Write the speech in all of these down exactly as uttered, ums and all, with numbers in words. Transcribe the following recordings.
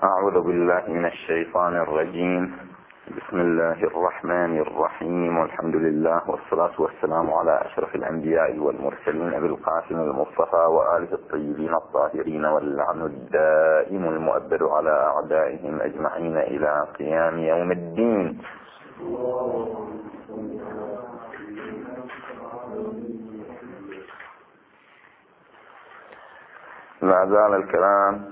أعوذ بالله من الشيطان الرجيم. بسم الله الرحمن الرحيم، والحمد لله والصلاة والسلام على أشرف الأنبياء والمرسلين أبي القاسم المصطفى وآله الطيبين الطاهرين، واللعن الدائم المؤبد على أعدائهم أجمعين إلى قيام يوم الدين. ما زال الكلام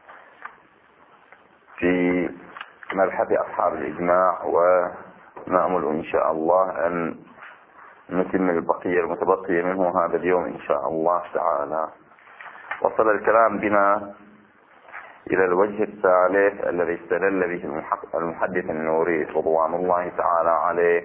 في مبحث أصحاب الإجماع، ونأمل إن شاء الله أن نتم البقية المتبقية منه هذا اليوم إن شاء الله تعالى. وصل الكلام بنا إلى الوجه الثالث الذي استدل به المحدث النوري رضوان الله تعالى عليه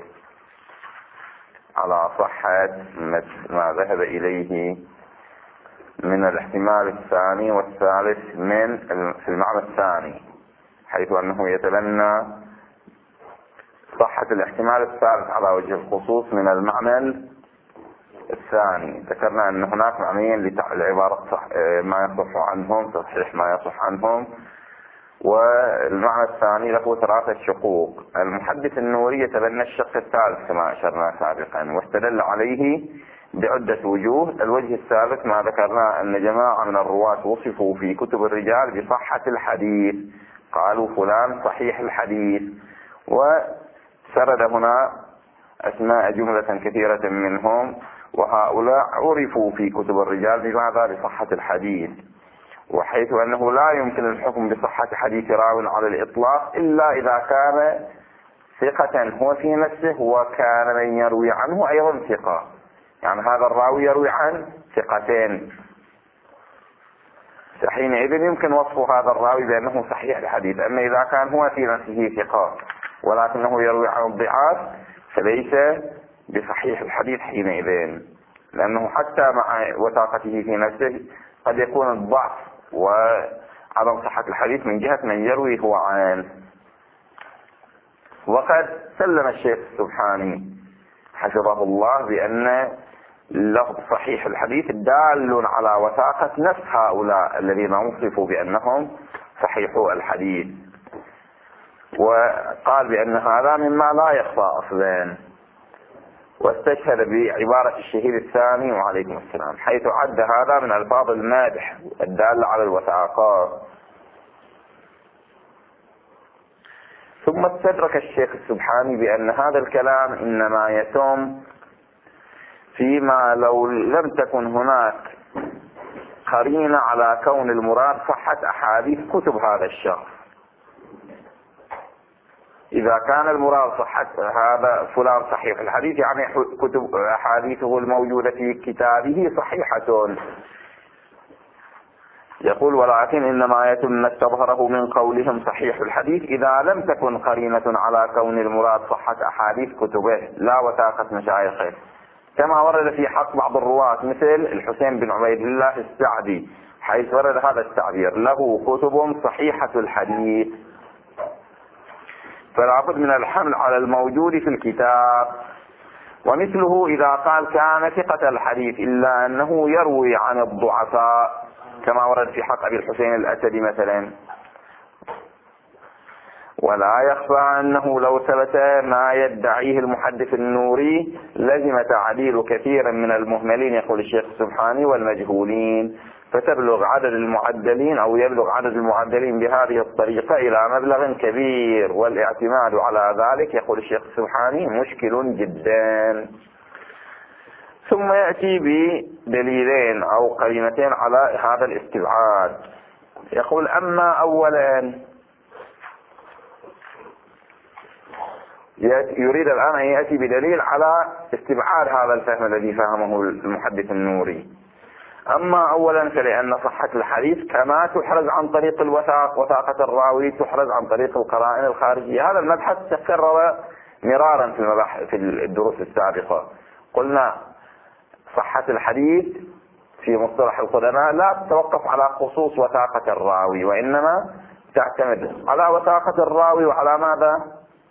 على صحة ما ذهب إليه من الاحتمال الثاني والثالث من في المعنى الثاني، حيث أنه يتبنى صحة الاحتمال الثالث على وجه الخصوص من المعنى الثاني. ذكرنا أن هناك معنيين للعبارة صح ما يصح عنهم، تصحيح ما يصح عنهم، والمعنى الثاني له ثلاثة شقوق. المحدث النوري يتبنى الشق الثالث كما أشرنا سابقا، واستدل عليه بعدة وجوه. الوجه الثالث ما ذكرنا أن جماعة من الرواة وصفوا في كتب الرجال بصحة الحديث، قالوا فلان صحيح الحديث، وسرد هنا أسماء جملة كثيرة منهم، وهؤلاء عرفوا في كتب الرجال بماذا؟ بصحة الحديث، وحيث أنه لا يمكن الحكم بصحة حديث راو على الإطلاق إلا إذا كان ثقة هو في نفسه وكان من يروي عنه أيضا ثقة، يعني هذا الراوي يروي عن ثقتين، حينئذ يمكن وصف هذا الراوي بأنه صحيح الحديث. أما إذا كان هو في نفسه ثقة ولكنه يروي عن الضعاف فليس بصحيح الحديث حينئذ، لأنه حتى مع وثاقته في نفسه قد يكون الضعف وعدم صحة الحديث من جهة من يروي هو عنه. وقد سلم الشيخ السبحاني حفظه الله بأن لفظ صحيح الحديث دال على وثاقة نفس هؤلاء الذين وصفوا بأنهم صحيحوا الحديث، وقال بأن هذا مما لا يخفى أصلا، واستشهد بعبارة الشهيد الثاني وعليكم السلام، حيث عد هذا من ألفاظ المادح الدالة على الوثاقات. ثم استدرك الشيخ السبحاني بأن هذا الكلام إنما يتم فيما لو لم تكن هناك قرينة على كون المراد صحة أحاديث كتب هذا الشخص. إذا كان المراد صحة هذا فلان صحيح الحديث، يعني كتب أحاديثه الموجودة في كتابه صحيحة. يقول ولكن إنما يتم ما استظهره من قولهم صحيح الحديث إذا لم تكن قرينة على كون المراد صحة أحاديث كتبه لا وثاقة مشايخه، كما ورد في حق بعض الرواة مثل الحسين بن عبيد الله السعدي، حيث ورد هذا التعبير له كتب صحيحة الحديث، فلا بد من الحمل على الموجود في الكتاب. ومثله إذا قال كان ثقة الحديث إلا أنه يروي عن الضعفاء، كما ورد في حق أبي الحسين الأسدي مثلا. ولا يخفى أنه لو ثبت ما يدعيه المحدث النوري لزم تعديل كثيرا من المهملين، يقول الشيخ السبحاني، والمجهولين، فتبلغ عدد المعدلين أو يبلغ عدد المعدلين بهذه الطريقة إلى مبلغ كبير، والاعتماد على ذلك يقول الشيخ السبحاني مشكل جدا. ثم يأتي بدليلين أو قرينتين على هذا الاستبعاد. يقول أما أولا، يريد الآن أن يأتي بدليل على استبعاد هذا الفهم الذي فهمه المحدث النوري. أما أولا فلأن صحة الحديث كما تحرز عن طريق الوثاق وثاقة الراوي تحرز عن طريق القرائن الخارجية. هذا المبحث تكرر مرارا في المباحث في الدروس السابقة. قلنا صحة الحديث في مصطلح القدماء لا تتوقف على خصوص وثاقة الراوي، وإنما تعتمد على وثاقة الراوي وعلى ماذا؟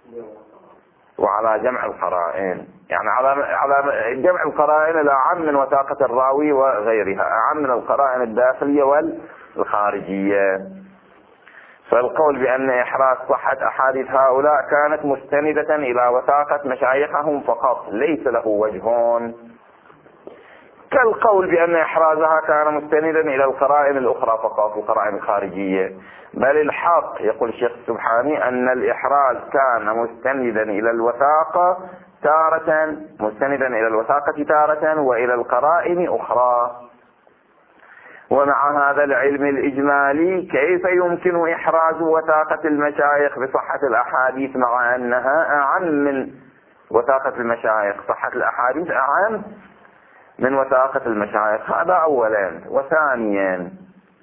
وعلى جمع القرائن، يعني على على جمع القرائن الأعم من وثاقة الراوي وغيرها، أعم من القرائن الداخلية والخارجية. فالقول بأن إحراز صحة أحاديث هؤلاء كانت مستندة إلى وثاقة مشايخهم فقط ليس له وجهون، كالقول بأن إحرازها كان مستندا إلى القرائن الأخرى فقط، القرائن الخارجية. بل الحق يقول الشيخ السبحاني أن الإحراز كان مستندا إلى الوثاقة تارة، مستندا إلى الوثاقة تارة وإلى القرائن أخرى. ومع هذا العلم الإجمالي كيف يمكن إحراز وثاقة المشايخ بصحة الأحاديث مع أنها أعم من وثاقة المشايخ؟ صحة الأحاديث أعم من وثاقة المشايخ، هذا أولا. وثانيا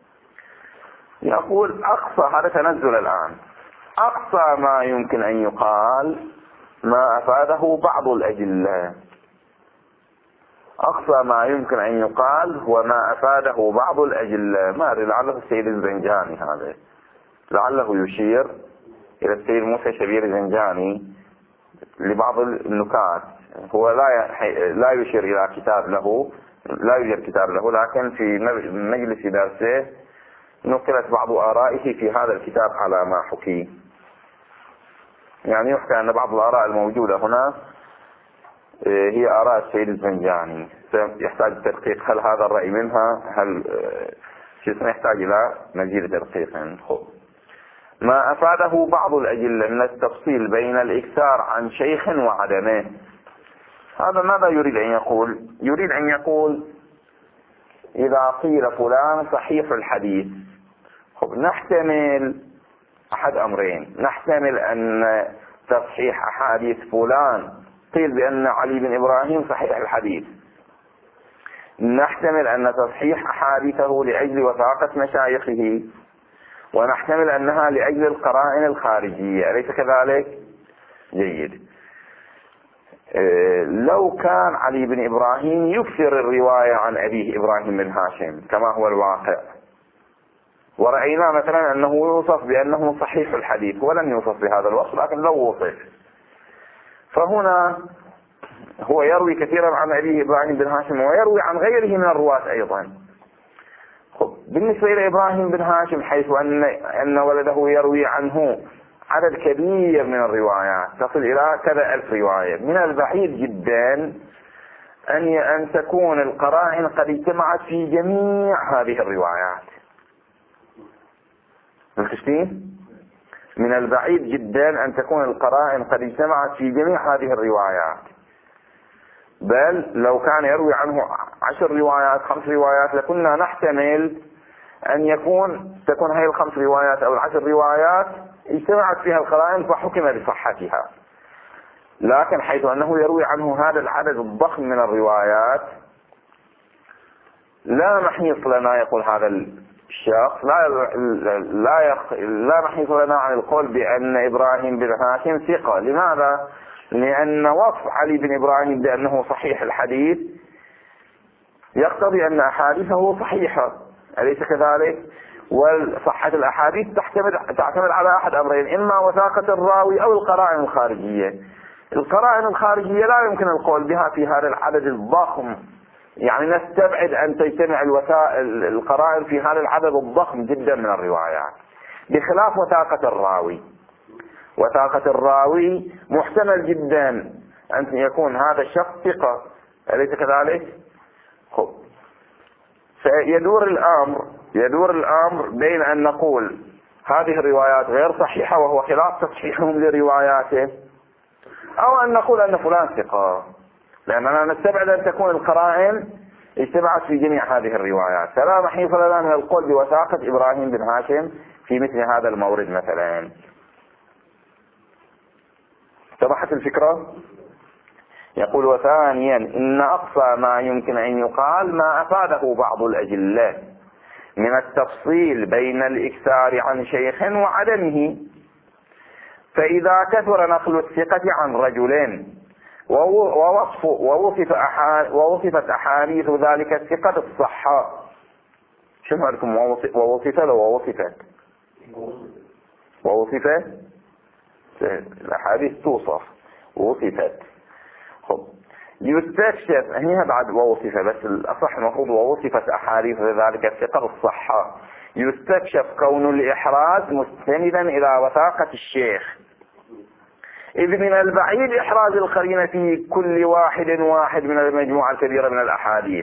يقول أقصى، هذا تنزل الآن، أقصى ما يمكن أن يقال ما أفاده بعض الأجلة، أقصى ما يمكن أن يقال هو ما أفاده بعض الأجلة. ما أدري، لعله السيد الزنجاني، هذا لعله يشير إلى السيد موسى شبير الزنجاني لبعض النكات. هو لا لا يشير إلى كتاب له، لا يوجد كتاب له، لكن في مجلس درسه نقلت بعض آرائه في هذا الكتاب على ما حكي. يعني يحكى أن بعض الآراء الموجودة هنا هي آراء السيد الزنجاني، يحتاج تدقيق. هل هذا الرأي منها؟ هل شيء يحتاج إلى مزيد تدقيق؟ ما أفاده بعض الأجلة من التفصيل بين الإكثار عن شيخ وعدمه. هذا ماذا يريد أن يقول؟ يريد أن يقول إذا قيل فلان صحيح الحديث، نحتمل أحد أمرين. نحتمل أن تصحيح أحاديث فلان قيل بأن علي بن إبراهيم صحيح الحديث، نحتمل أن تصحيح أحاديثه لأجل وثاقة مشايخه، ونحتمل أنها لأجل القرائن الخارجية، أليس كذلك؟ جيد. لو كان علي بن إبراهيم يكثر الرواية عن أبيه إبراهيم بن هاشم كما هو الواقع، ورأينا مثلا أنه يوصف بأنه صحيح الحديث ولم يوصف بهذا الوصف، لكن لو وصف، فهنا هو يروي كثيرا عن أبيه إبراهيم بن هاشم ويروي عن غيره من الرواة أيضا. بالنسبة إلى إبراهيم بن هاشم، حيث أن أن ولده يروي عنه عدد كبير من الروايات تصل إلى كذا ألف رواية، من البعيد جدا أن أن تكون القرائن قد اجتمعت في جميع هذه الروايات. مفهوم؟ من البعيد جدا أن تكون القرائن قد اجتمعت في جميع هذه الروايات، بل لو كان يروي عنه عشر روايات خمس روايات لكنا نحتمل أن يكون تكون هذه الخمس روايات أو العشر روايات اجتمعت فيها القرائن فحكم بصحتها. لكن حيث أنه يروي عنه هذا العدد الضخم من الروايات، لا محيص لنا، يقول هذا الشخص، لا لا يخ... لا محيص لنا عن القول بأن إبراهيم بن هاشم ثقة. لماذا؟ لأن وصف علي بن إبراهيم بأنه صحيح الحديث يقتضي أن أحاديثه صحيحة، أليس كذلك؟ وصحة الأحاديث تعتمد تعتمد على أحد أمرين، إما وثاقة الراوي أو القرائن الخارجية. القرائن الخارجية لا يمكن القول بها في هذا العدد الضخم، يعني نستبعد أن تجتمع الوثائق القرائن في هذا العدد الضخم جدا من الروايات، بخلاف وثاقة الراوي. وثاقة الراوي محتمل جدا أن يكون هذا الشخص ثقة، أليس كذلك؟ خب. فيدور الأمر يدور الأمر بين أن نقول هذه الروايات غير صحيحة وهو خلاف تصحيحهم لرواياته، أو أن نقول أن فلان ثقة، لأننا نستبعد أن تكون القرائن اجتمعت في جميع هذه الروايات. فلا محيص لنا من القول بوثاقة إبراهيم بن هاشم في مثل هذا المورد مثلا. اتضحت الفكرة؟ يقول وثانيا إن أقصى ما يمكن أن يقال ما أفاده بعض الأجلة من التفصيل بين الإكثار عن شيخ وعدمه. فإذا كثر نقل الثقة عن رجل ووصف ووصف أحا ووصفت أحاديث ذلك الثقة بالصحة، شنو عندكم ووصف لو ووصفت ووصفت الأحاديث توصف ووصفت. خب. يستكشف هنا بعد ووصف، بس الأصح المفروض ووصفت أحاديث ذلك الثقة بالصحة. يستكشف كون الإحراز مستندا إلى وثاقة الشيخ، إذ من البعيد إحراز القرينة في كل واحد واحد من المجموعة الكبيرة من الأحاديث،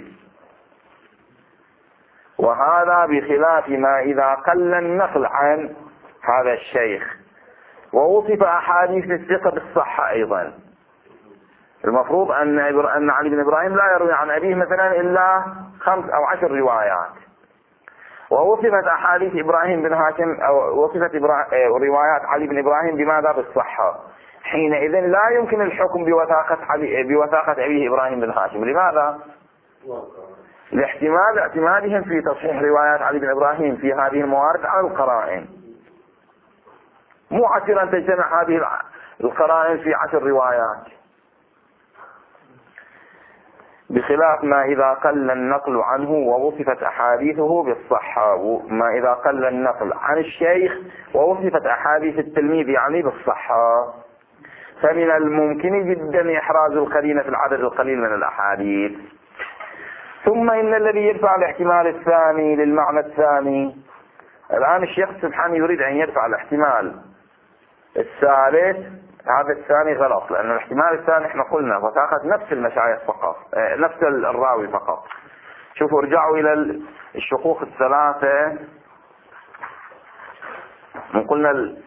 وهذا بخلاف ما إذا قل النقل عن هذا الشيخ ووصف أحاديث الثقة بالصحة أيضا. المفروض أن أن علي بن إبراهيم لا يروي عن أبيه مثلا إلا خمس أو عشر روايات، ووصفت أحاديث إبراهيم بن هاشم أو وصفت روايات علي بن إبراهيم بماذا؟ بالصحة. حينئذ لا يمكن الحكم بوثاقة علي بوثاقة أبيه إبراهيم بن هاشم. لماذا؟ لاحتمال اعتمادهم في تصحيح روايات علي بن إبراهيم في هذه الموارد على القرائن. مو عسير أن تجتمع هذه القرائن في عشر روايات، بخلاف ما إذا قل النقل عنه ووصفت أحاديثه بالصحة، ما إذا قل النقل عن الشيخ ووصفت أحاديث التلميذ يعني بالصحة، فمن الممكن جدا إحراز القرينة في العدد القليل من الأحاديث. ثم إن الذي يدفع الاحتمال الثاني للمعنى الثاني، الآن الشيخ سبحانه يريد أن يدفع الاحتمال الثالث، هذا الثاني غلط، لأن الاحتمال الثاني احنا قلنا وثاقة نفس المشايخ فقط، نفس الراوي فقط. شوفوا ارجعوا إلى الشقوق الثلاثة، قلنا ال...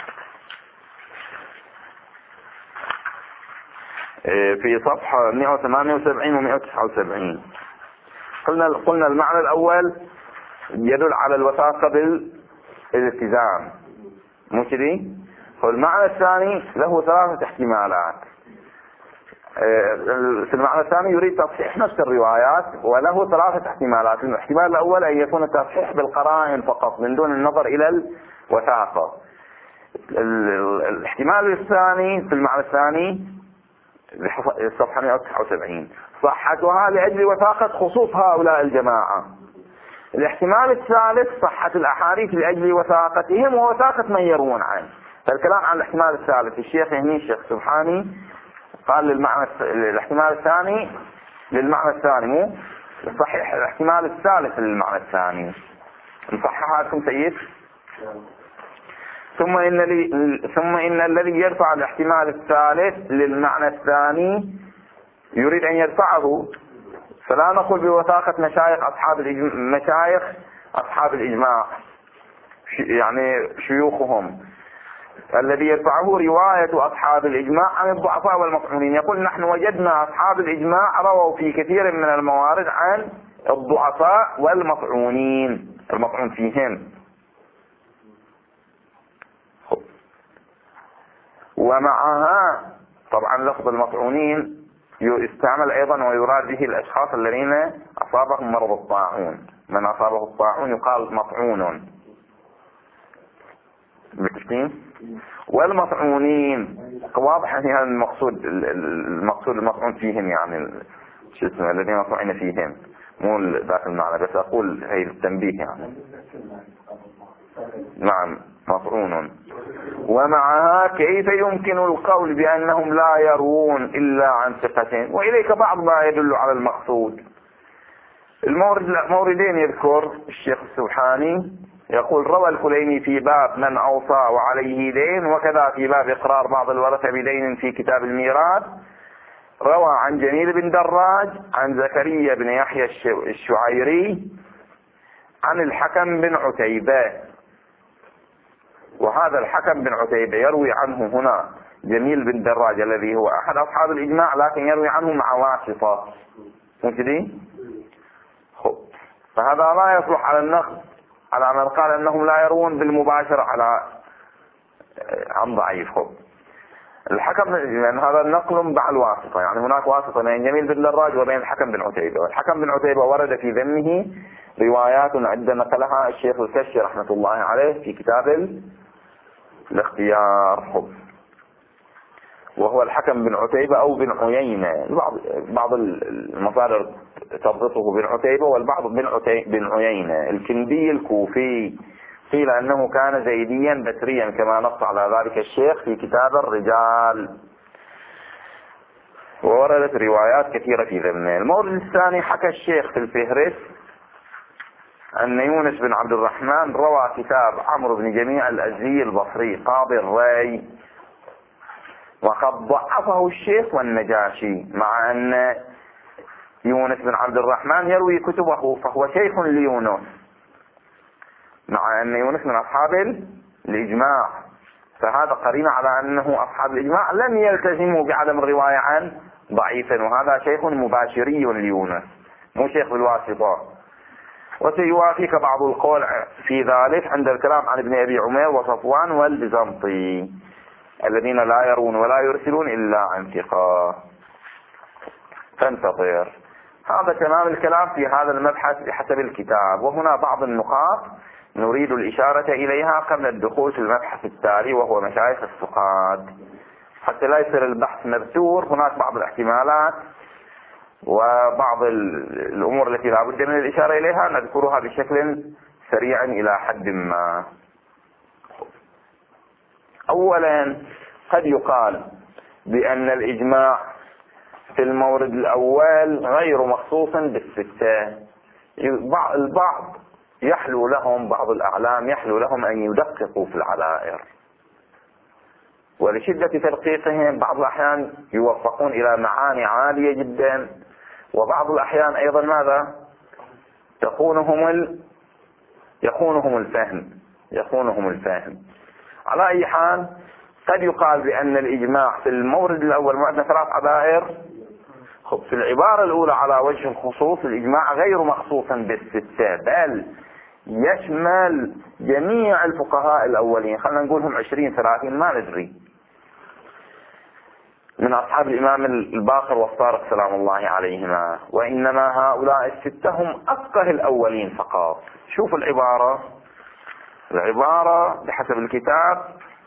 في صفحة مئة وثمانية وسبعين و مئة وتسعة وسبعين قلنا قلنا المعنى الأول يدل على الوثاقة بالالتزام، مو كذي؟ والمعنى الثاني له ثلاثة احتمالات. في المعنى الثاني يريد تصحيح نفس الروايات وله ثلاثة احتمالات. الاحتمال الأول أن يكون التصحيح بالقرائن فقط من دون النظر إلى الوثاقة. الاحتمال الثاني في المعنى الثاني صفحة مئة وتسعة وسبعين صحتها لأجل وثاقة خصوص هؤلاء الجماعة. الاحتمال الثالث صحة الأحاديث لأجل وثاقتهم ووثاقة من يروون عنه. فالكلام عن الاحتمال الثالث الشيخ هني الشيخ سبحاني قال للمعنى الاحتمال الثاني للمعنى الثاني، مو صحيح الاحتمال الثالث للمعنى الثاني. نصححها لكم سيد. ثم إن لي ثم إن الذي يرفع الاحتمال الثالث للمعنى الثاني يريد أن يرفعه، فلا نقول بوثاقة مشايخ أصحاب الإجماع مشايخ أصحاب الإجماع يعني شيوخهم، الذي يرفعه رواية أصحاب الإجماع عن الضعفاء والمطعونين. يقول نحن وجدنا أصحاب الإجماع رووا في كثير من الموارد عن الضعفاء والمطعونين المطعون فيهم. ومعها طبعا لفظ المطعونين يستعمل أيضا ويراد به الأشخاص الذين أصابهم مرض الطاعون، من أصابه الطاعون يقال مطعون بالتسليم. والمطعونين واضح أن هذا المقصود المقصود المطعون فيهم يعني شو اسمه الذين مطعون فيهم، مو ذاك المعنى، بس أقول هي التنبيه يعني. نعم مطعون. ومعها كيف يمكن القول بأنهم لا يروون إلا عن ثقة، وإليك بعض ما يدل على المقصود. المورد موردين يذكر الشيخ السبحاني يقول روى الكليني في باب من أوصى وعليه دين، وكذا في باب إقرار بعض الورثة بدين في كتاب الميراث. روى عن جميل بن دراج عن زكريا بن يحيى الشعيري عن الحكم بن عتيبة، وهذا الحكم بن عتيبة يروي عنه هنا جميل بن دراج الذي هو أحد أصحاب الإجماع، لكن يروي عنه مع واسطة، مو كذي؟ فهذا لا يصلح على النقل على من قال أنهم لا يروون بالمباشرة على عن ضعيف. الحكم لأن هذا النقل مع الواسطة، يعني هناك واسطة بين جميل بن دراج وبين الحكم بن عتيبة، والحكم بن عتيبة ورد في ذمه روايات عند نقلها الشيخ الكشي رحمة الله عليه في كتاب الاختيار، وهو الحكم بن عتيبة أو بن عيينة. بعض بعض المصادر تضبطه بن عتيبة والبعض بن عتيبة بن عيينة. الكندي الكوفي قيل أنه كان زيديا بتريا كما نص على ذلك الشيخ في كتاب الرجال. ووردت روايات كثيرة في ذمه. المورد الثاني حكى الشيخ في الفهرس أن يونس بن عبد الرحمن روى كتاب عمرو بن جميع الأزدي البصري قاضي الري، وقد ضعفه الشيخ والنجاشي، مع أن يونس بن عبد الرحمن يروي كتبه فهو شيخ ليونس، مع أن يونس من أصحاب الإجماع، فهذا قرينة على أنه أصحاب الإجماع لم يلتزموا بعدم الرواية عن ضعيفا، وهذا شيخ مباشري ليونس مو شيخ بالواسطة. وسيوافيك بعض القول في ذلك عند الكلام عن ابن أبي عمير وصفوان والبيزنطي الذين لا يرون ولا يرسلون إلا عن ثقة. فانتظر، هذا تمام الكلام في هذا المبحث بحسب الكتاب. وهنا بعض النقاط نريد الإشارة إليها قبل الدخول في المبحث التالي وهو مشايخ الثقات، حتى لا يصير البحث مبتور. هناك بعض الاحتمالات وبعض الأمور التي لا بد من الإشارة إليها نذكرها بشكل سريع إلى حد ما. أولا، قد يقال بأن الإجماع في المورد الأول غير مخصوص بالستة. البعض يحلو لهم، بعض الأعلام يحلو لهم أن يدققوا في العلائر، ولشدة تدقيقهم بعض الأحيان يوفقون إلى معاني عالية جدا، وبعض الأحيان أيضا ماذا يخونهم ال... يخونهم الفهم يخونهم الفهم على أي حال، قد يقال بأن الإجماع في المورد الأول معدنا ثلاث عبائر. في العبارة الأولى على وجه الخصوص الإجماع غير مخصوصا بالستة، بل يشمل جميع الفقهاء الأولين، خلينا نقولهم عشرين ثلاثين ما ندري، من أصحاب الإمام الباقر والصارق سلام الله عليهما، وإنما هؤلاء الستة هم أفقه الأولين فقط. شوفوا العبارة العبارة بحسب الكتاب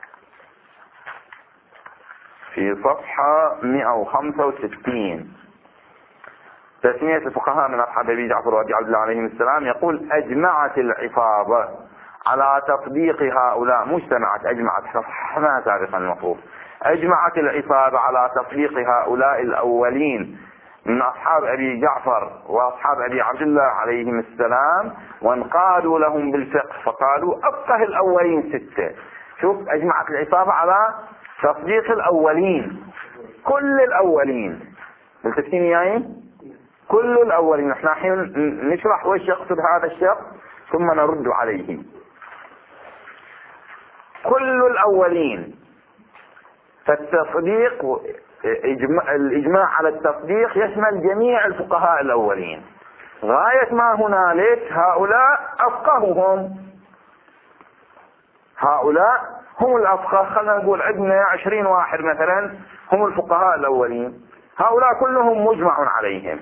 في صفحة مئة وخمسة وستين، تسمية الفقهاء من أصحاب أبي جعفر وأبي عبد الله عليهم السلام، يقول: أجمعت العصابة على تطبيق هؤلاء، مجتمعت أجمعت صححناها سابقا المفروض، أجمعت العصابة على تطبيق هؤلاء الأولين من أصحاب أبي جعفر وأصحاب أبي عبد الله عليهم السلام، وانقادوا لهم بالفقه فقالوا أفقه الأولين ستة. شوف، أجمعت العصابة على تطبيق الأولين، كل الأولين، بالتفسير يعني كل الأولين. نحن الحين نشرح وش يقصد هذا الشخص ثم نرد عليه. كل الأولين، فالتصديق الإجماع على التصديق يشمل جميع الفقهاء الأولين غاية ما هنالك. هؤلاء أفقههم، هؤلاء هم الأفقه. خلينا نقول عندنا عشرين واحد مثلا هم الفقهاء الأولين، هؤلاء كلهم مجمع عليهم،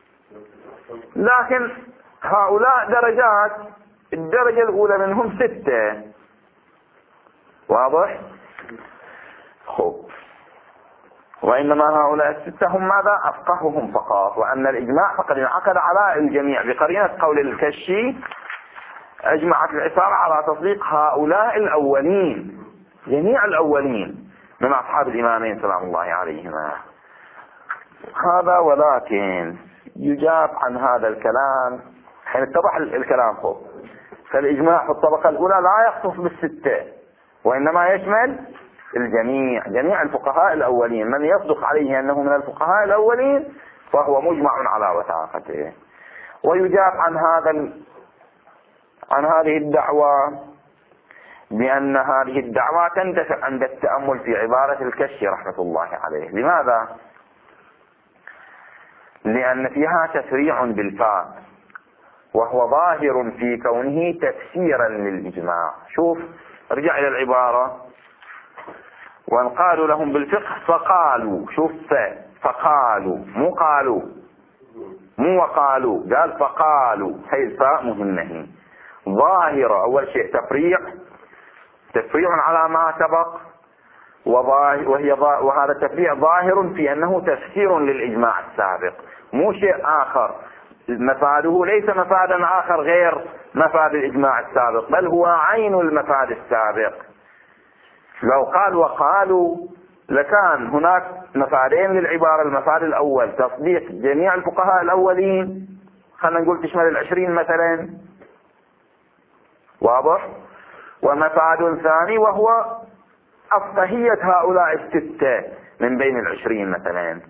لكن هؤلاء درجات، الدرجة الأولى منهم ستة. واضح؟ خب، وإنما هؤلاء الستة هم ماذا؟ أفقههم فقط، وأن الإجماع فقد انعقد على الجميع بقرينة قول الكشي: أجمعت العصابة على تطبيق هؤلاء الأولين، جميع الأولين من أصحاب الإمامين سلام الله عليهما. هذا، ولكن يجاب عن هذا الكلام حين اتضح الكلام فوق. فالإجماع في الطبقة الأولى لا يخصص بالستة، وإنما يشمل الجميع، جميع الفقهاء الأولين، من يصدق عليه أنه من الفقهاء الأولين فهو مجمع على وثاقته. ويجاب عن هذا عن هذه الدعوة بأن هذه الدعوة تندفع عند التأمل في عبارة الكشي رحمة الله عليه. لماذا؟ لأن فيها تسريع بالفاء، وهو ظاهر في كونه تفسيرا للإجماع. شوف، رجع إلى العبارة: وانقالوا لهم بالفقه فقالوا. شوف، فقالوا، مو قالوا، مو وقالوا، قال فقالوا. هي الفاء مهمة ظاهرة. أول شيء تفريع، تفريع على ما سبق، وهي وهذا التفريع ظاهر في أنه تفسير للإجماع السابق، مو شيء آخر. مفاده ليس مفادا آخر غير مفاد الإجماع السابق، بل هو عين المفاد السابق. لو قال وقالوا لكان هناك مفادين للعبارة. المفاد الأول تصديق جميع الفقهاء الأولين، خلينا نقول تشمل العشرين مثلا، واضح؟ ومفاد ثاني وهو أفقهية هؤلاء الستة من بين العشرين مثلا.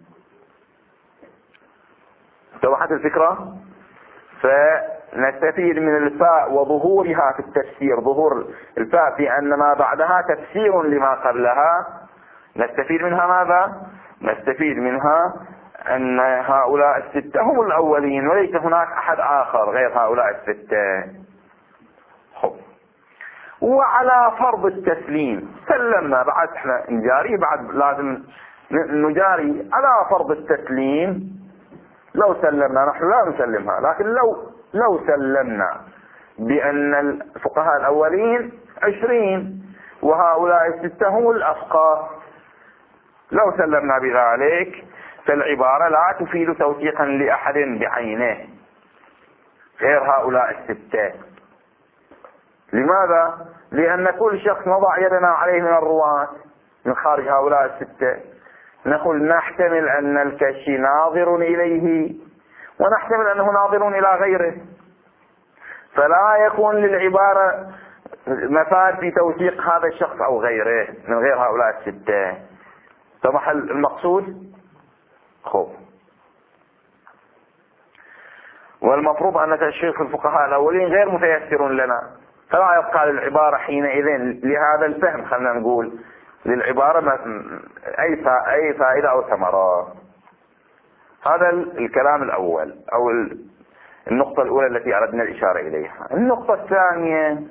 توضحت الفكرة؟ فنستفيد من الفاء وظهورها في التفسير، ظهور الفاء في أن ما بعدها تفسير لما قبلها. نستفيد منها ماذا؟ نستفيد منها أن هؤلاء الستة هم الأولين وليس هناك أحد آخر غير هؤلاء الستة. خب. وعلى فرض التسليم سلمنا، بعد احنا نجاري، بعد لازم نجاري على فرض التسليم. لو سلمنا، نحن لا نسلمها، لكن لو لو سلمنا بأن الفقهاء الأولين عشرين وهؤلاء الستة هم الأفقه، لو سلمنا بذلك فالعبارة لا تفيد توثيقا لأحد بعينه غير هؤلاء الستة. لماذا؟ لأن كل شخص نضع يدنا عليه من الرواة من خارج هؤلاء الستة، نقول نحتمل أن الكشي ناظر إليه ونحتمل أنه ناظر إلى غيره، فلا يكون للعبارة مفاد في توثيق هذا الشخص أو غيره من غير هؤلاء الستة. اتضح المقصود؟ خب. والمفروض أن تشريح الفقهاء الأولين غير متيسر لنا، فلا يبقى للعبارة حينئذ لهذا الفهم، خلنا نقول للعبارة أي أي فائدة أو ثمرة. هذا الكلام الأول أو النقطة الأولى التي أردنا الإشارة إليها. النقطة الثانية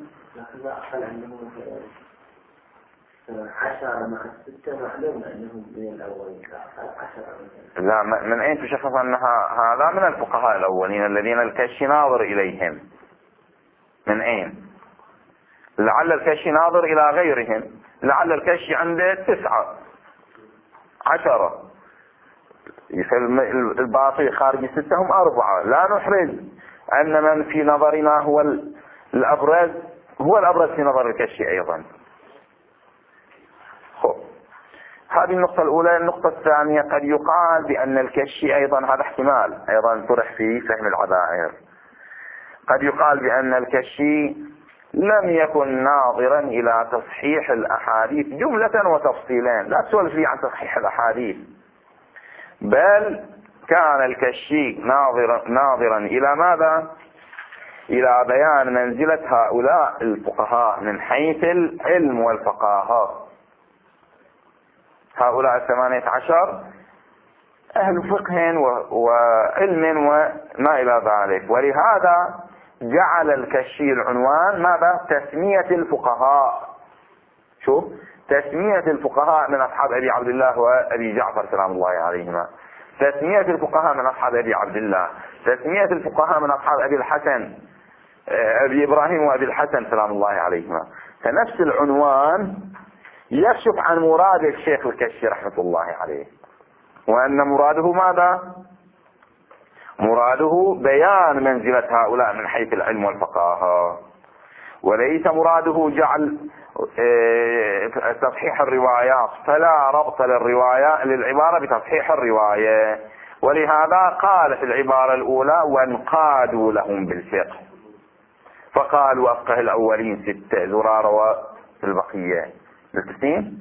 عشرة مع الستة معلوم أنهم من الأولين. لا، من أين تشخص أنها هذا من الفقهاء الأولين الذين الكشي ناظر إليهم؟ من أين؟ لعل الكشي ناظر إلى غيرهم، لعل الكشي عنده تسعة عشرة، الباقي خارج الستة هم أربعة. لا نحرز أن من في نظرنا هو الأبرز هو الأبرز في نظر الكشي أيضا. خب. هذه النقطة الأولى. النقطة الثانية قد يقال بأن الكشي أيضا، هذا احتمال أيضا طرح في فهم العذائر، قد يقال بأن الكشي لم يكن ناظرا إلى تصحيح الأحاديث جملة وتفصيلا، لا تسولف لي عن تصحيح الأحاديث، بل كان الكشي ناظرا, ناظرا إلى ماذا؟ إلى بيان منزلة هؤلاء الفقهاء من حيث العلم والفقاهة. هؤلاء الثمانية عشر أهل فقه وعلم وما إلى ذلك، ولهذا جعل الكشي العنوان ماذا؟ تسمية الفقهاء. شوف، تسمية الفقهاء من أصحاب أبي عبد الله وأبي جعفر سلام الله عليهما، تسمية الفقهاء من أصحاب أبي عبد الله، تسمية الفقهاء من أصحاب أبي الحسن أبي إبراهيم وأبي الحسن سلام الله عليهما. فنفس العنوان يكشف عن مراد الشيخ الكشي رحمة الله عليه، وأن مراده ماذا؟ مراده بيان منزلة هؤلاء من حيث العلم والفقاهة، وليس مراده جعل تصحيح الروايات، فلا ربط للرواية للعبارة بتصحيح الرواية. ولهذا قال في العبارة الأولى وانقادوا لهم بالفقه، فقالوا أفقه الأولين ستة زرارة والبقية بالتسنين.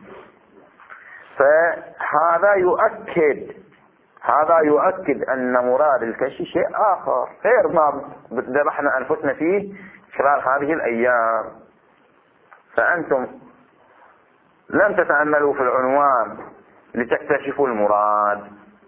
فهذا يؤكد هذا يؤكد أن مراد الكشي شيء آخر غير ما ذبحنا أنفسنا فيه خلال هذه الأيام. فأنتم لم تتأملوا في العنوان لتكتشفوا المراد،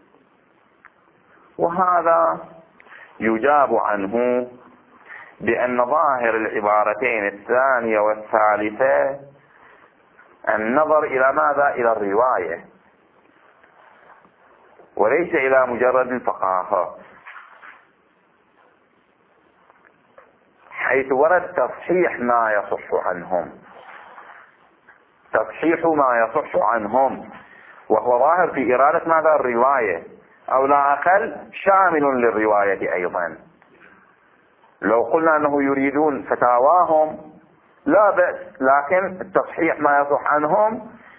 وهذا يجاب عنه بأن ظاهر العبارتين الثانية والثالثة النظر إلى ماذا؟ إلى الرواية وليس إلى مجرد الفقاهة، حيث ورد تصحيح ما يصح عنهم، تصحيح ما يصح عنهم، وهو ظاهر في إرادة ماذا؟ الرواية، أو لا أقل شامل للرواية أيضا. لو قلنا أنه يريدون فتاواهم لا بأس، لكن التصحيح ما يصح عنهم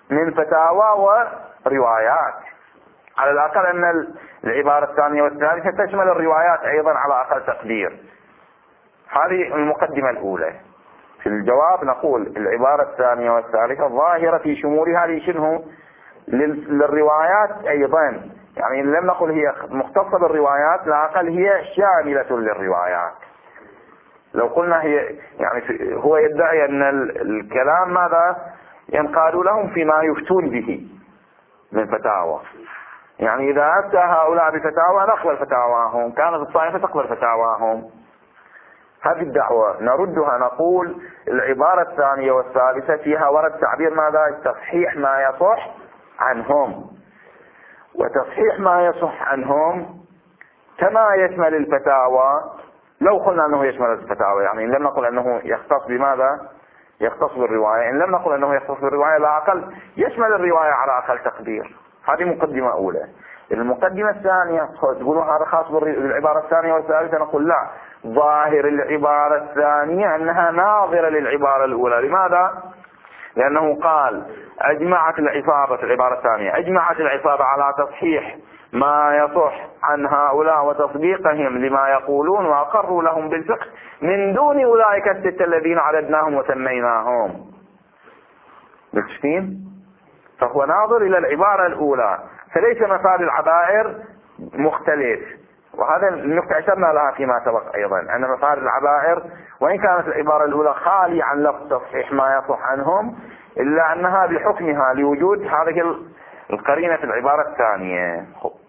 من فتاوى وروايات. على الأقل أن العبارة الثانية والثالثة تشمل الروايات أيضا على أقل تقدير. هذه المقدمة الأولى. في الجواب نقول العبارة الثانية والثالثة ظاهرة في شمولها لشنه للروايات أيضا، يعني لم نقل هي مختصة بالروايات، لا أقل هي شاملة للروايات. لو قلنا هي يعني هو يدعي أن الكلام ماذا ينقال لهم فيما يفتون به من فتاوى، يعني إذا أفتى هؤلاء بفتاوى نقبل فتاواهم، كانت الطائفة تقبل فتاواهم. هذه الدعوة نردها، نقول العبارة الثانية والثالثة فيها ورد تعبير ماذا؟ تصحيح ما يصح عنهم، وتصحيح ما يصح عنهم كما يشمل الفتاوى. لو قلنا أنه يشمل الفتاوى، يعني إن لم نقل أنه يختص بماذا؟ يختص بالرواية. إن لم نقل أنه يختص بالرواية لا أقل يشمل الرواية على أقل تقدير. هذه مقدمة أولى. المقدمة الثانية تقولون هذا خاص بالعبارة الثانية والثالثة، نقول لا، ظاهر العبارة الثانية أنها ناظرة للعبارة الأولى. لماذا؟ لأنه قال أجمعت العصابة، العبارة الثانية أجمعت العصابة على تصحيح ما يصح عن هؤلاء وتصديقهم لما يقولون وأقروا لهم بالفقه من دون أولئك الستة الذين عددناهم وسميناهم. بالشتين؟ فهو ناظر إلى العبارة الأولى، فليس مفاد العبائر مختلف. وهذا النقطة أشرنا لها فيما سبق أيضا، أن مفاد العبائر وإن كانت العبارة الأولى خالية عن لفظ تصحيح ما يصح عنهم، إلا أنها بحكمها لوجود هذه القرينة في العبارة الثانية.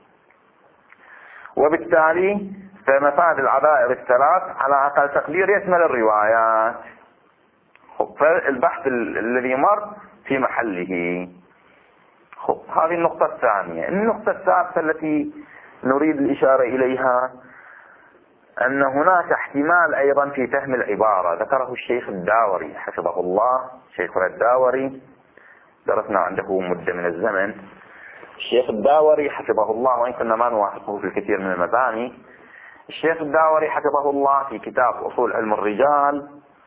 وبالتالي فمفاد العبائر الثلاث على أقل تقدير يشمل الروايات. فالبحث الذي مر في محله. هذه النقطة الثانية. النقطة الثالثة التي نريد الإشارة إليها أن هناك احتمال أيضا في فهم العبارة، ذكره الشيخ الداوري حفظه الله، شيخنا الداوري درسنا عنده مدة من الزمن. الشيخ الداوري حفظه الله، وإن كنا ما نوافقه في الكثير من المباني، الشيخ الداوري حفظه الله في كتاب أصول علم الرجال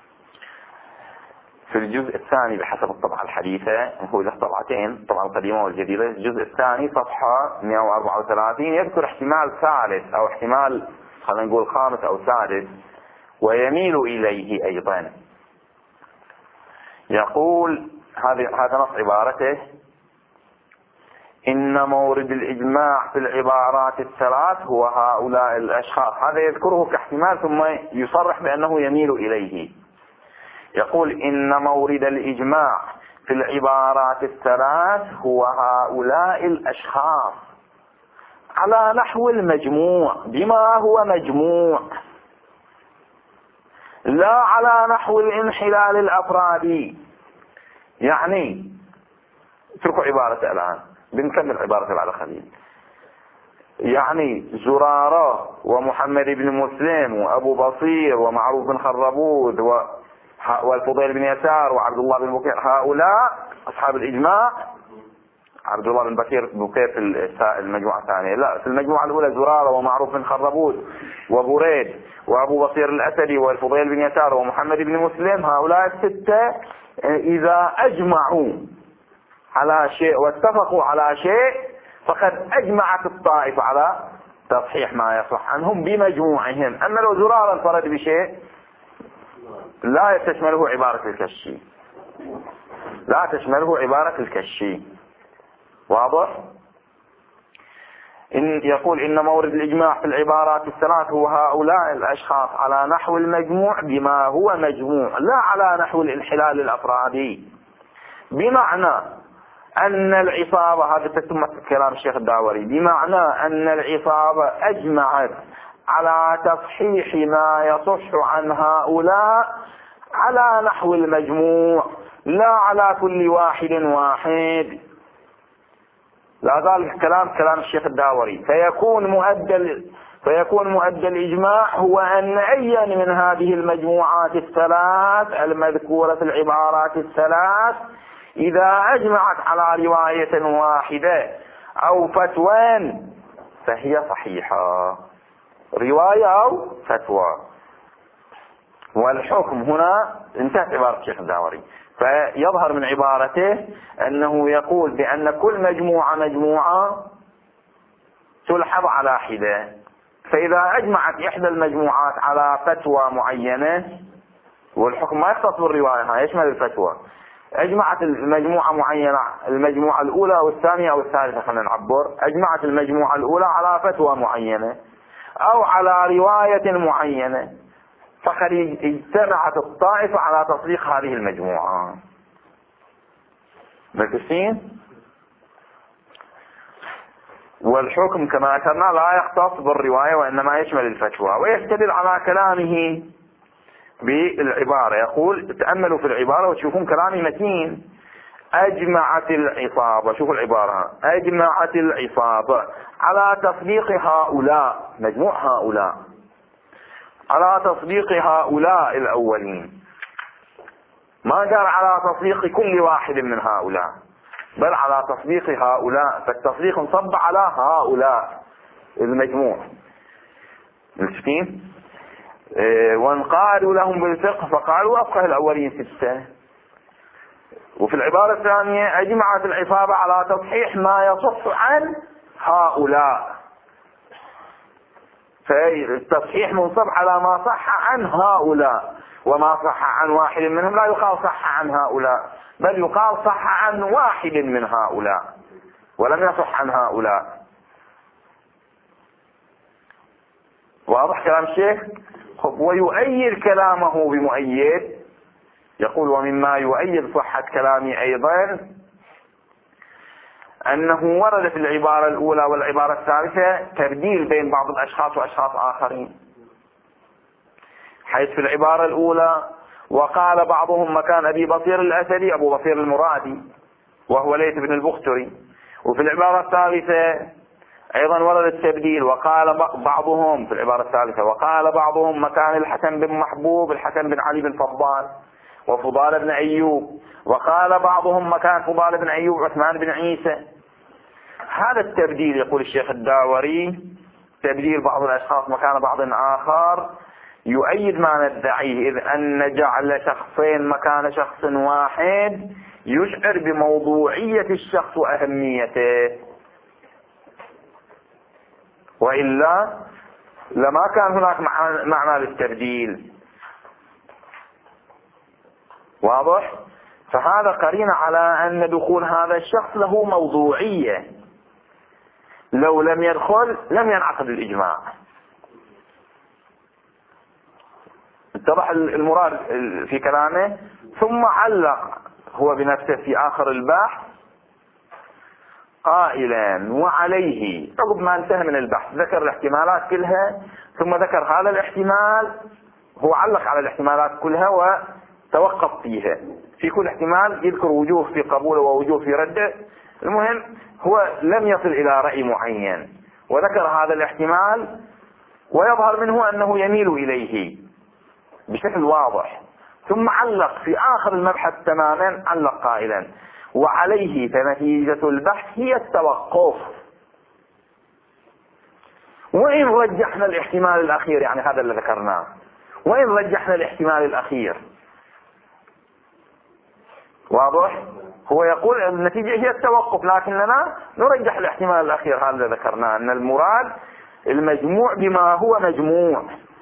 في الجزء الثاني بحسب الطبعة الحديثة، هو له طبعتين، الطبعة القديمة والجديدة، الجزء الثاني صفحة مئة وأربعة وثلاثين، يذكر احتمال ثالث أو احتمال خلينا نقول خامس أو سادس ويميل إليه أيضا. يقول هذا نص عبارته: إن مورد الإجماع في العبارات الثلاث هو هؤلاء الأشخاص. هذا يذكره كاحتمال ثم يصرح بأنه يميل إليه. يقول إن مورد الإجماع في العبارات الثلاث هو هؤلاء الأشخاص على نحو المجموع بما هو مجموع، لا على نحو الانحلال الأفرادي. يعني اتركوا عبارة الآن، بنكمل عبارة على خليل. يعني زرارة ومحمد بن مسلم وأبو بصير ومعروف بن خربود و والفضيل بن يسار وعبد الله بن بكير، هؤلاء أصحاب الإجماع. عبد الله بن بكير بكير في المجموعة الثانية، لا، في المجموعة الأولى زرارة ومعروف بن خربود وبريد وأبو بصير الأسدي والفضيل بن يسار ومحمد بن مسلم. هؤلاء الستة إذا أجمعوا على شيء واتفقوا على شيء فقد أجمعت الطائفة على تصحيح ما يصح عنهم بمجموعهم. أما لو زرارا انفرد بشيء لا تشمله عبارة الكشي، لا تشمله عبارة الكشي. واضح؟ إن يقول إن مورد الإجماع في العبارات الثلاث هو هؤلاء الأشخاص على نحو المجموع بما هو مجموع، لا على نحو الانحلال الأفرادي. بمعنى أن العصابة، هذا تتم كلام الشيخ الداوري، بمعنى أن العصابة أجمعت على تصحيح ما يصح عن هؤلاء على نحو المجموع، لا على كل واحد واحد. لا ذلك كلام كلام الشيخ الداوري. فيكون مؤدى فيكون مؤدى الإجماع هو أن أي من هذه المجموعات الثلاث المذكورة في العبارات الثلاث إذا أجمعت على رواية واحدة أو فتوى فهي صحيحة، رواية أو فتوى. والحكم هنا انتهت عبارة الشيخ الداوري، فيظهر من عبارته أنه يقول بأن كل مجموعة مجموعة تلحظ على حدة، فإذا أجمعت إحدى المجموعات على فتوى معينة، والحكم ما يختص بالرواية، يشمل الفتوى، أجمعت المجموعة معينة، المجموعة الأولى أو الثانية أو الثالثة، خلينا نعبر، أجمعت المجموعة الأولى على فتوى معينة أو على رواية معينة، فقد اجتمعت الطائفة على تطبيق هذه المجموعة. مركزين؟ والحكم كما أشرنا لا يختص بالرواية وإنما يشمل الفتوى. ويستدل على كلامه بالعبارة، يقول تأملوا في العبارة وتشوفون كلامي متين. أجمعت العصابة، شوفوا العبارة، أجمعت العصابة على تصديق هؤلاء، مجموع هؤلاء، على تصديق هؤلاء الأولين، ما قال على تصديق كل واحد من هؤلاء، بل على تصديق هؤلاء، فالتصديق انصب على هؤلاء المجموع. مشكين؟ إيه وانقالوا لهم بالفقه فقالوا أفقه الأولين ستة. وفي العبارة الثانية أجمعت العصابة على تصحيح ما يصح عن هؤلاء، فالتصحيح منصب على ما صح عن هؤلاء، وما صح عن واحد منهم لا يقال صح عن هؤلاء، بل يقال صح عن واحد من هؤلاء ولم يصح عن هؤلاء. واضح كلام الشيخ؟ ويؤيد كلامه بمؤيد، يقول ومما يؤيد صحة كلامي أيضا أنه ورد في العبارة الأولى والعبارة الثالثة تبديل بين بعض الأشخاص وأشخاص آخرين، حيث في العبارة الأولى وقال بعضهم مكان أبي بصير الأسدي أبو بصير المرادي وهو ليث بن البختري، وفي العبارة الثالثة أيضا ورد التبديل وقال بعضهم، في العبارة الثالثة وقال بعضهم مكان الحسن بن محبوب الحسن بن علي بن فضال وفضال بن أيوب، وقال بعضهم مكان فضال بن أيوب عثمان بن عيسى. هذا التبديل يقول الشيخ الداوري تبديل بعض الأشخاص مكان بعض آخر يؤيد ما ندعيه، إذ أن جعل شخصين مكان شخص واحد يشعر بموضوعية الشخص وأهميته، وإلا لما كان هناك معنى للتبديل. واضح؟ فهذا قرين على أن دخول هذا الشخص له موضوعية، لو لم يدخل لم ينعقد الإجماع. اتضح المراد في كلامه. ثم علق هو بنفسه في آخر البحث قائلا وعليه، عقب ما انتهى من البحث ذكر الاحتمالات كلها، ثم ذكر هذا الاحتمال، هو علق على الاحتمالات كلها وتوقف فيها، في كل احتمال يذكر وجوه في قبوله ووجوه في رده، المهم هو لم يصل إلى رأي معين وذكر هذا الاحتمال، ويظهر منه أنه يميل إليه بشكل واضح. ثم علق في آخر المبحث تماما، علق قائلا وعليه فنتيجة البحث هي التوقف، وإن رجحنا الاحتمال الأخير، يعني هذا اللي ذكرناه، وإن رجحنا الاحتمال الأخير. واضح؟ هو يقول النتيجة هي التوقف، لكننا نرجح الاحتمال الأخير، هذا اللي ذكرناه، أن المراد المجموع بما هو مجموع.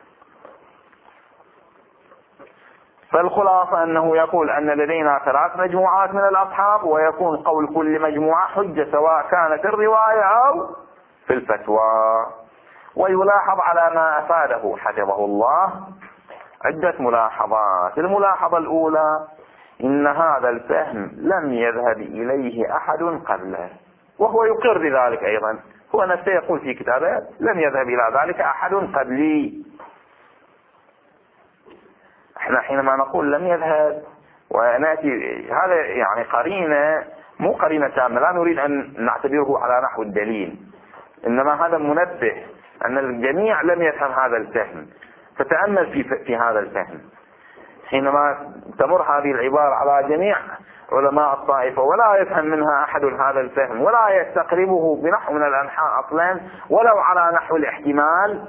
فالخلاصة أنه يقول أن لدينا ثلاث مجموعات من الأصحاب، ويكون قول كل مجموعة حجة سواء كانت الرواية أو في الفتوى. ويلاحظ على ما أفاده حفظه الله عدة ملاحظات. الملاحظة الأولى إن هذا الفهم لم يذهب إليه أحد قبله، وهو يقر بذلك أيضا، هو نفسه يقول في كتابه لم يذهب إلى ذلك أحد قبلي. احنا حينما نقول لم يذهب ونأتي، هذا يعني قرينة، مو قرينة تامة، لا نريد أن نعتبره على نحو الدليل، إنما هذا منبه أن الجميع لم يفهم هذا الفهم، فتأمل في, في هذا الفهم. حينما تمر هذه العبارة على جميع علماء الطائفة ولا يفهم منها أحد هذا الفهم ولا يستقربه بنحو من الأنحاء أصلا ولو على نحو الاحتمال،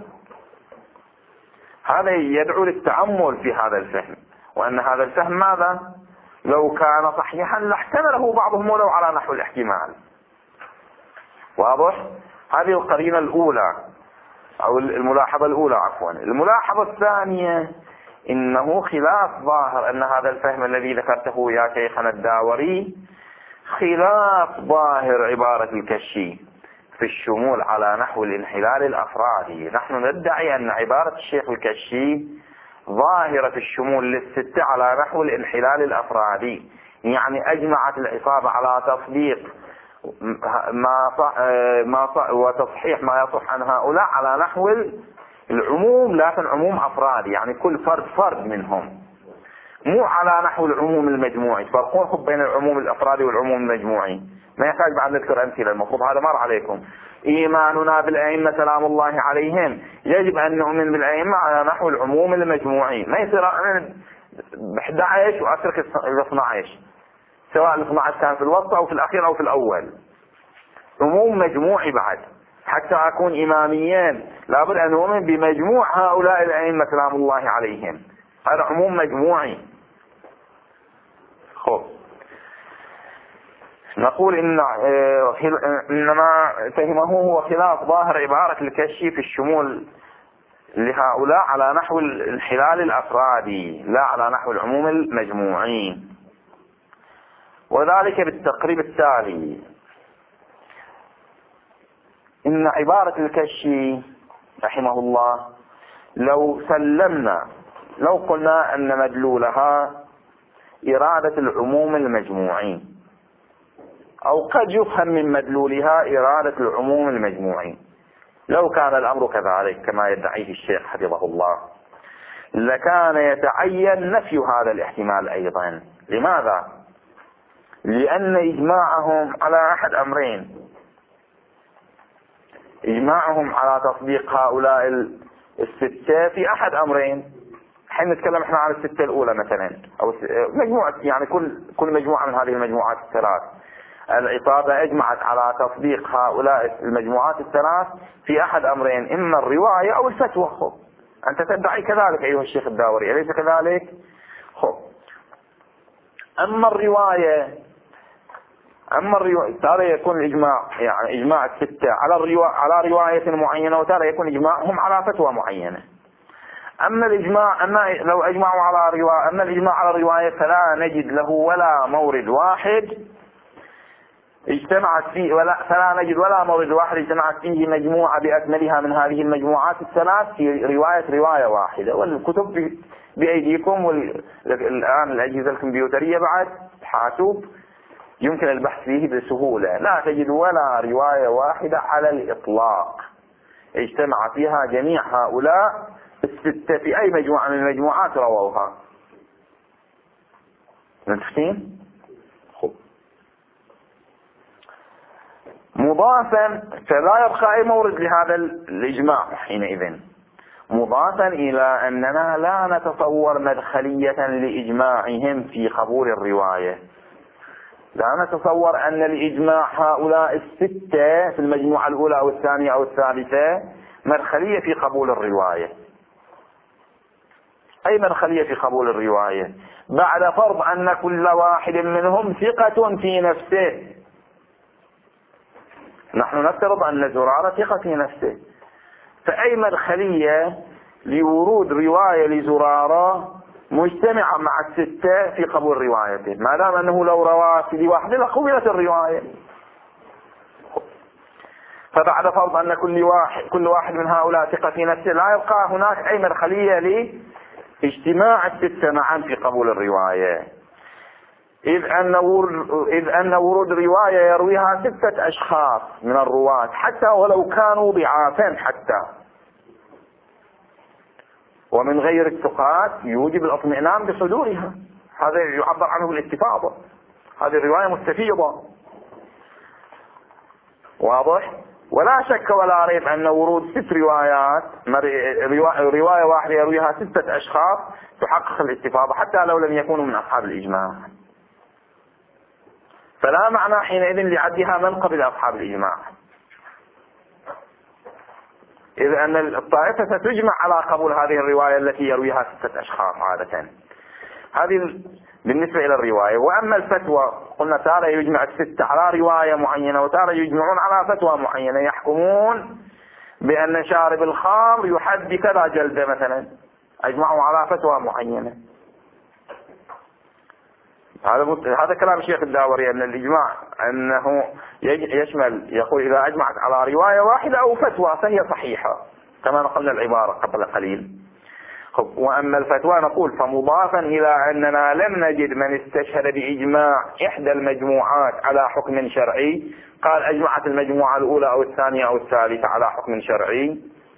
هذا يدعو للتأمل في هذا الفهم، وأن هذا الفهم ماذا؟ لو كان صحيحا لاحتمله بعضهم ولو على نحو الاحتمال. واضح؟ هذه القرينة الأولى أو الملاحظة الأولى عفوا. الملاحظة الثانية إنه خلاف ظاهر أن هذا الفهم الذي ذكرته يا شيخنا الداوري خلاف ظاهر عبارة الكشي في الشمول على نحو الانحلال الأفرادي. نحن ندعي أن عبارة الشيخ الكشي ظاهرة الشمول للستة على نحو الانحلال الأفرادي، يعني أجمعت العصابة على تصديق ما صح ما صح وتصحيح ما يصح عن هؤلاء على نحو العموم، لكن عموم أفراد، يعني كل فرد فرد منهم، مو على نحو العموم المجموعي. تفرقون خب بين العموم الأفرادي والعموم المجموعي، ما يحتاج بعد نذكر أمثلة، المفروض هذا مر عليكم. إيماننا بالأئمة سلام الله عليهم يجب أن نؤمن بالأئمة على نحو العموم المجموعي، ما يصير أؤمن ب إحدى عشر وأترك ال اثني عشر، سواء ال اثني عشر كان في الوسط أو في الأخير أو في الأول. عموم مجموعي بعد حتى أكون إماميا لابد أن نؤمن بمجموع هؤلاء الأئمة سلام الله عليهم، هذا عموم مجموعي. خب نقول إن إنما فهمه هو خلاف ظاهر عبارة الكشي في الشمول لهؤلاء على نحو الانحلال الأفرادي لا على نحو العموم المجموعي، وذلك بالتقريب التالي: إن عبارة الكشي رحمه الله لو سلمنا لو قلنا أن مدلولها إرادة العموم المجموعي، أو قد يفهم من مدلولها إرادة العموم المجموعي، لو كان الأمر كذلك كما يدعيه الشيخ حفظه الله لكان يتعين نفي هذا الاحتمال أيضا. لماذا؟ لأن إجماعهم على أحد أمرين: إجماعهم على تصديق هؤلاء الستة في أحد أمرين. حين نتكلم احنا عن الستة الأولى مثلا، أو مجموعة، يعني كل كل مجموعة من هذه المجموعات الثلاث، العصابة أجمعت على تصديق هؤلاء المجموعات الثلاث في أحد أمرين: إما الرواية أو الفتوى. خب أنت تدعي كذلك أيها الشيخ الداوري، أليس كذلك؟ خب أما الرواية أما الرواية ترى يكون الإجماع، يعني إجماع الستة على الرواية على رواية معينة، وترى يكون إجماعهم على فتوى معينة. أما الإجماع أما لو أجمعوا على رواية أما الإجماع على الرواية فلا نجد له ولا مورد واحد اجتمعت فيه ولا فلا نجد ولا مورد واحد اجتمعت فيه مجموعة بأكملها من هذه المجموعات الثلاث في رواية رواية واحدة. والكتب بأيديكم، والآن الأجهزة الكمبيوترية بعد حاسوب يمكن البحث فيه بسهولة، لا تجد ولا رواية واحدة على الإطلاق اجتمع فيها جميع هؤلاء الستة في أي مجموعة من المجموعات رووها. متفقين؟ خب مضافا، فلا يبقى أي مورد لهذا الإجماع حينئذ، مضافا إلى أننا لا نتصور مدخلية لإجماعهم في قبول الرواية. لا نتصور أن الإجماع هؤلاء الستة في المجموعة الأولى أو الثانية أو الثالثة مدخلية في قبول الرواية. أي مدخلية في قبول الرواية بعد فرض أن كل واحد منهم ثقة في نفسه. نحن نفترض أن زرارة ثقة في نفسه، فأي مدخلية لورود رواية لزرارة مجتمعة مع الستة في قبول روايته، ما دام أنه لو روى في واحد لقبلت الرواية. فبعد فرض أن كل واحد كل واحد من هؤلاء ثقة في نفسه لا يبقى هناك أي مدخلية لاجتماع الستة معا في قبول الرواية، إذ أن ورود إذ أن ورود رواية يرويها ستة أشخاص من الرواة حتى ولو كانوا ضعافا حتى، ومن غير الثقات يوجب الاطمئنان بصدورها. هذا يعبر عنه بالاستفاضة، هذه الرواية مستفيضة. واضح؟ ولا شك ولا ريب أن ورود ست روايات، رواية واحدة يرويها ستة أشخاص تحقق الاستفاضة حتى لو لم يكونوا من أصحاب الإجماع. فلا معنى حينئذ لعدها منقبل أصحاب الإجماع، إذ أن الطائفة ستجمع على قبول هذه الرواية التي يرويها ستة أشخاص عادة. هذه بالنسبة إلى الرواية. وأما الفتوى قلنا تارة يجمع الستة على رواية معينة، وتارة يجمعون على فتوى معينة، يحكمون بأن شارب الخمر يحد بكذا جلدة مثلا، أجمعوا على فتوى معينة. هذا هذا كلام الشيخ الداوري أن الإجماع أنه يشمل، يقول إذا أجمعت على رواية واحدة أو فتوى فهي صحيحة كما نقلنا العبارة قبل قليل. وأما الفتوى نقول فمضافا إلى أننا لم نجد من استشهد بإجماع إحدى المجموعات على حكم شرعي، قال أجمعت المجموعة الأولى أو الثانية أو الثالثة على حكم شرعي،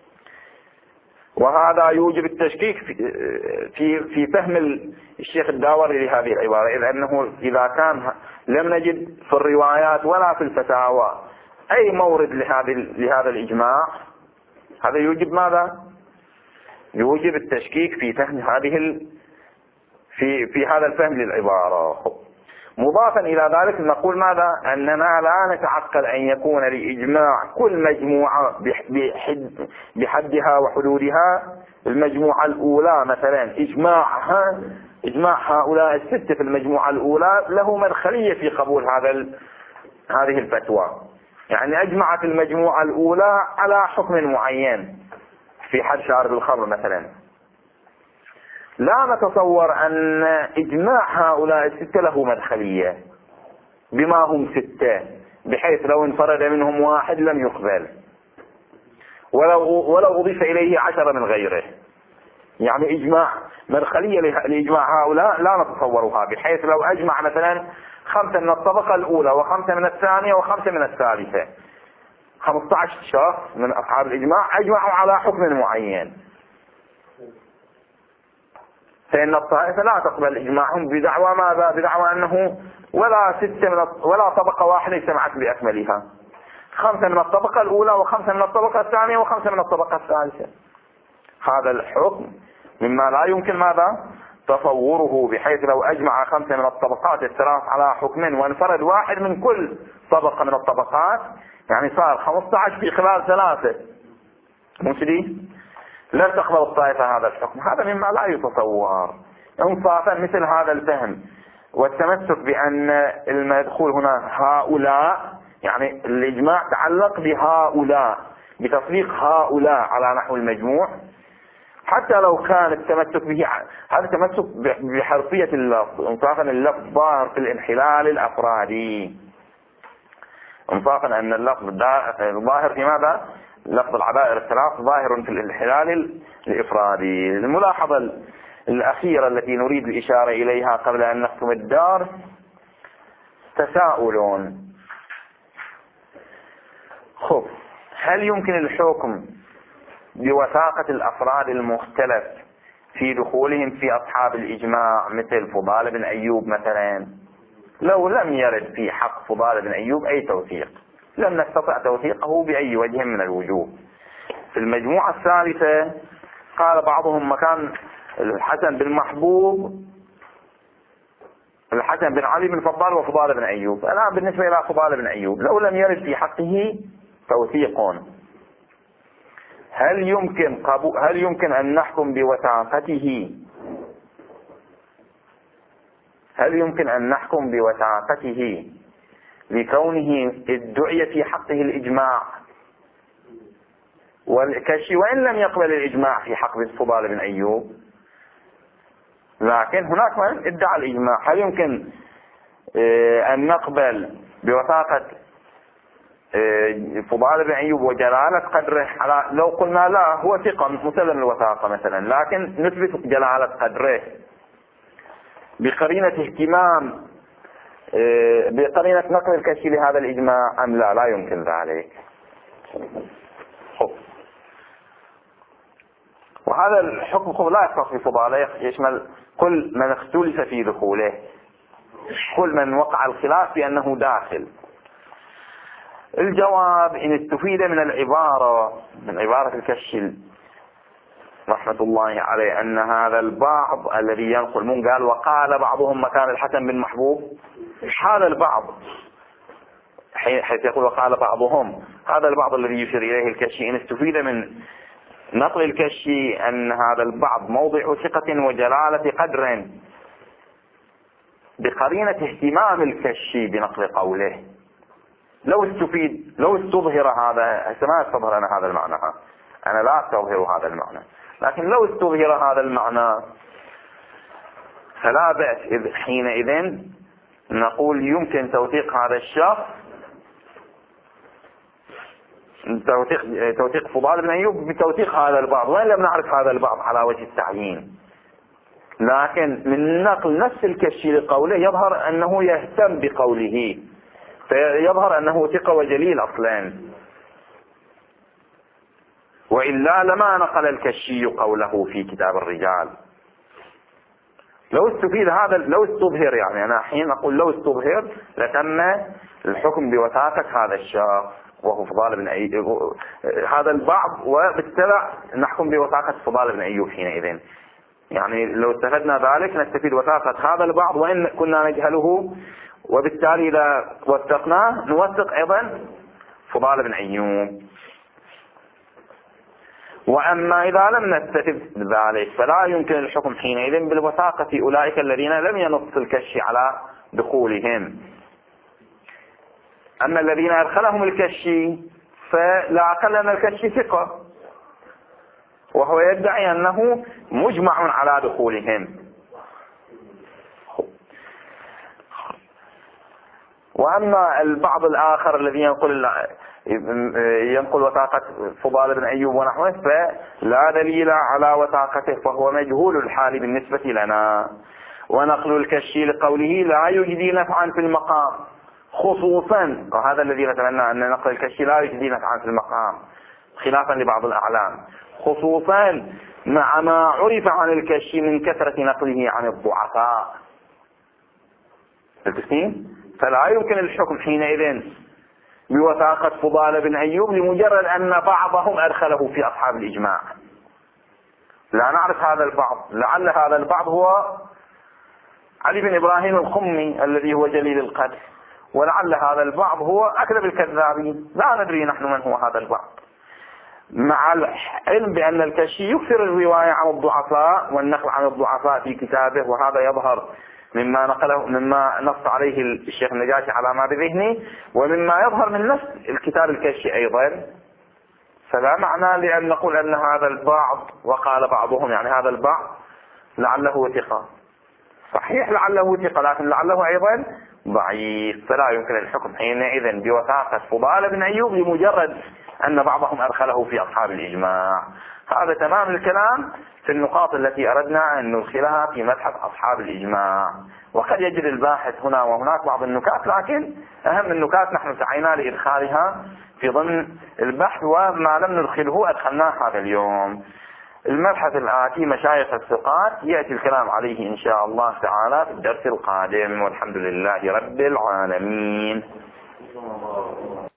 وهذا يوجب التشكيك في في, في فهم الشيخ الداوري لهذه العبارة، إذ أنه إذا كان لم نجد في الروايات ولا في الفتاوى أي مورد لهذا لهذا الإجماع، هذا يوجب ماذا؟ يوجب التشكيك في فهم هذه ال... في في هذا الفهم للعبارة. مضافا إلى ذلك نقول ماذا؟ أننا لا نتعقل أن يكون لإجماع كل مجموعة بحد بحدها وحدودها. المجموعة الأولى مثلا إجماعها إجماع هؤلاء الستة في المجموعة الأولى له مدخلية في قبول هذا ال... هذه الفتوى، يعني أجمعت المجموعة الأولى على حكم معين في حد شارب الخمر مثلا، لا نتصور أن إجماع هؤلاء الستة له مدخلية بما هم ستة، بحيث لو انفرد منهم واحد لم يقبل ولو, ولو أضيف إليه عشرة من غيره. يعني إجماع مدخلية لإجماع هؤلاء لا نتصورها، بحيث لو أجمع مثلا خمسة من الطبقة الأولى وخمسة من الثانية وخمسة من الثالثة، خمسة عشر شخص من أصحاب الإجماع أجمعوا على حكم معين، فإن الطائفة لا تقبل إجماعهم بدعوى ماذا؟ بدعوى أنه ولا ستة من ولا طبقة واحدة اجتمعت بأكملها، خمسة من الطبقة الأولى وخمسة من الطبقة الثانية وخمسة من الطبقة الثالثة. هذا الحكم مما لا يمكن ماذا؟ تصوره، بحيث لو أجمع خمسة من الطبقات الثلاث على حكم وانفرد واحد من كل طبقة من الطبقات، يعني صار خمسة عشر في خلال ثلاثة، مشدي لا تقبل الطائفة هذا الحكم. هذا مما لا يتصور. انصافا مثل هذا الفهم والتمسك بأن المدخول هنا هؤلاء، يعني الإجماع تعلق بهؤلاء بتطبيق هؤلاء على نحو المجموع، حتى لو كان التمسك به هذا تمسك بحرفية اللفظ، انصافا اللفظ ظاهر في الانحلال الأفرادي، انصافا أن اللفظ ظاهر في ماذا؟ لفظ العبائر الثلاث ظاهر في الانحلال الإفرادي. الملاحظة الأخيرة التي نريد الإشارة إليها قبل أن نختم الدار تساؤلون. خب، هل يمكن الحكم بوثاقة الأفراد المختلف في دخولهم في أصحاب الإجماع مثل فضال بن أيوب مثلا؟ لو لم يرد في حق فضال بن أيوب أي توثيق، لم نستطع توثيقه بأي وجه من الوجوه. في المجموعة الثالثة قال بعضهم مكان الحسن بن محبوب الحسن بن علي بن فضال وفضال بن أيوب. الآن بالنسبة إلى فضال بن أيوب لو لم يرد في حقه توثيق، هل يمكن قبو هل يمكن أن نحكم بوثاقته هل يمكن أن نحكم بوثاقته لكونه ادعي في حقه الإجماع والكشي وإن لم يقبل الإجماع في حق فضال بن أيوب، لكن هناك من ادعى الإجماع؟ هل يمكن أن نقبل بوثاقة فضال بن أيوب وجلالة قدره على لو قلنا لا هو ثقة مسلم الوثاقة مثلا، لكن نثبت جلالة قدره بقرينة اهتمام بقرينة نقل الكشي لهذا الإجماع أم لا؟ لا يمكن ذلك. وهذا الحكم لا يختص بفضاله، يشمل كل من اختلف في دخوله، كل من وقع الخلاف بأنه داخل. الجواب إن استفيد من العبارة من عبارة الكشي رحمة الله عليه أن هذا البعض الذي ينقل من قال وقال بعضهم مكان الحسن بن محبوب، هذا البعض حيث يقول وقال بعضهم، هذا البعض الذي يشير إليه الكشي إن استفيد من نقل الكشي أن هذا البعض موضع ثقة وجلالة قدر، بقرينة اهتمام الكشي بنقل قوله. لو استفيد لو استظهر هذا، هسه ما استظهر أنا هذا المعنى، أنا لا استظهر هذا المعنى، لكن لو استظهر هذا المعنى فلا بأس حينئذ نقول يمكن توثيق هذا الشخص، توثيق توثيق فضال بن أيوب بتوثيق هذا البعض، وإن لم نعرف هذا البعض على وجه التعيين، لكن من نقل نفس الكشي لقوله يظهر أنه يهتم بقوله، فيظهر أنه ثقة وجليل أصلا، وإلا لما نقل الكشي قوله في كتاب الرجال. لو استفيد هذا، لو استظهر، يعني أنا حين أقول لو استظهر لتم الحكم بوثاقة هذا الشخص وهو فضال بن أيوب، هذا البعض، وبالتبع نحكم بوثاقة فضال بن أيوب حينئذ. يعني لو استفدنا ذلك نستفيد وثاقة هذا البعض وإن كنا نجهله، وبالتالي إذا وثقناه نوثق أيضا فضال بن أيوب. وأما إذا لم نستفد ذلك فلا يمكن الحكم حينئذ بالوثاقة في أولئك الذين لم ينص الكشي على دخولهم. أما الذين أدخلهم الكشي فلا أقل أن الكشي ثقة، وهو يدعي أنه مجمع على دخولهم. وأما البعض الآخر الذي ينقل ينقل وثاقة فضال بن أيوب ونحوه فلا دليل على وثاقته، فهو مجهول الحال بالنسبة لنا. ونقل الكشي لقوله لا يجدي نفعا في المقام، خصوصا، وهذا الذي نتمنى أن نقل الكشي لا يجدي نفعا في المقام خلافا لبعض الأعلام، خصوصا مع ما عرف عن الكشي من كثرة نقله عن الضعفاء. فلا يمكن الحكم حينئذ بوثاقة فضال بن أيوب لمجرد أن بعضهم أدخله في أصحاب الإجماع. لا نعرف هذا البعض، لعل هذا البعض هو علي بن إبراهيم الخمي الذي هو جليل القدر، ولعل هذا البعض هو أكذب الكذابين، لا ندري نحن من هو هذا البعض، مع العلم بأن الكشي يكثر الرواية عن الضعفاء والنقل عن الضعفاء في كتابه، وهذا يظهر مما نقله مما نص عليه الشيخ النجاشي على ما بذهني، ومما يظهر من نفس الكتاب الكشي أيضا. فلا معنى لأن نقول أن هذا البعض، وقال بعضهم يعني هذا البعض لعله ثقة، صحيح لعله ثقة، لكن لعله أيضا ضعيف، فلا يمكن الحكم حينئذ بوثاقة فضال بن أيوب لمجرد أن بعضهم أدخله في أصحاب الإجماع. هذا تمام الكلام في النقاط التي أردنا أن ندخلها في مبحث أصحاب الإجماع. وقد يجد الباحث هنا وهناك بعض النكات، لكن أهم النكات نحن سعينا لإدخالها في ضمن البحث، وما لم ندخله أدخلناه هذا اليوم. المبحث الآتي مشايخ الثقات يأتي الكلام عليه إن شاء الله تعالى في الدرس القادم، والحمد لله رب العالمين.